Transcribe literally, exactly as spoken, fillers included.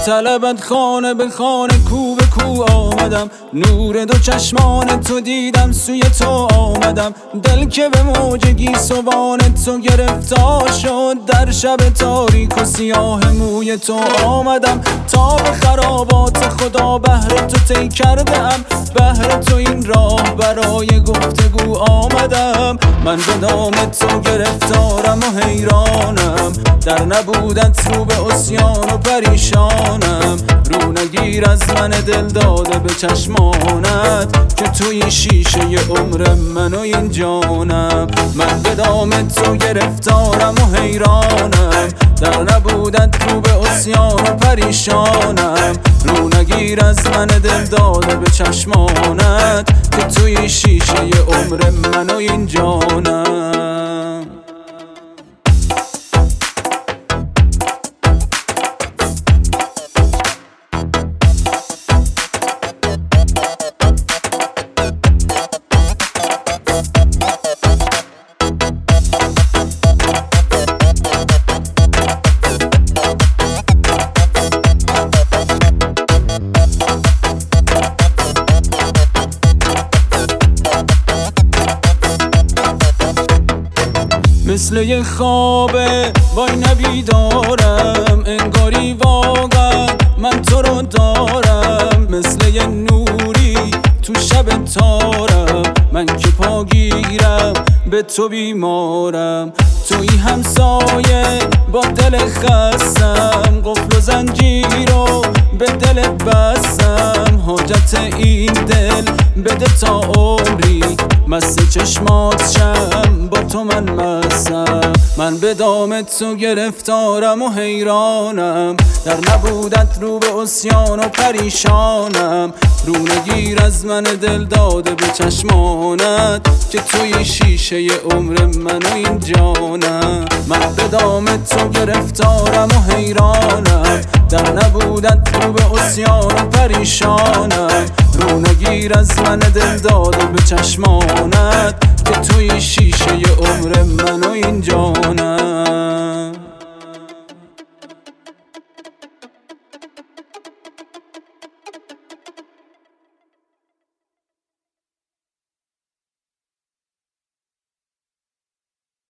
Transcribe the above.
طلبت خانه به خانه کو به کو آمدم، نور دو چشمان تو دیدم سوی تو آمدم. دل که به موج گیسوان تو گرفتار شد، در شب تاریک و سیاه موی تو آمدم. تا به خرابات خدا بهر تو طی کرده ام، بهر تو این راه برای گفتگو آمدم. من به دام تو گرفتارم و حیرانم، در نبودت رو به عصیان و پریشانم. رو نگیر از من دل داده به چشمانت، که توی شیشه عمر من و این جانم. من به دام تو گرفتارم و حیرانم، در نبودت رو به عصیان و پریشانم. رو نگیر از من دل داده به چشمانت، که توی شیشه عمر من و این جانم. مثل یه خوابه وای نبیدارم، انگاری واقعا من تو رو دارم. مثل یه نوری تو شب تارم، من که پاگیرم به تو بیمارم. توی همسایه با دل خستم، قفل و زنجیر رو به دل بستم. حاجت این دل بده تا عمری، مست چشمات شم با تو من مستم. من به دام تو گرفتارم و حیرانم، در نبودت رو به عصیان و پریشانم. رو نگیر از من دل داده به چشمانت، که توی شیشه عمر من و این جانم. من به دام تو گرفتارم و حیرانم، در نبودت رو به عصیان و پریشانم. رو نگیر از من دل داده به چشمانت، که توی شیشه عمر من و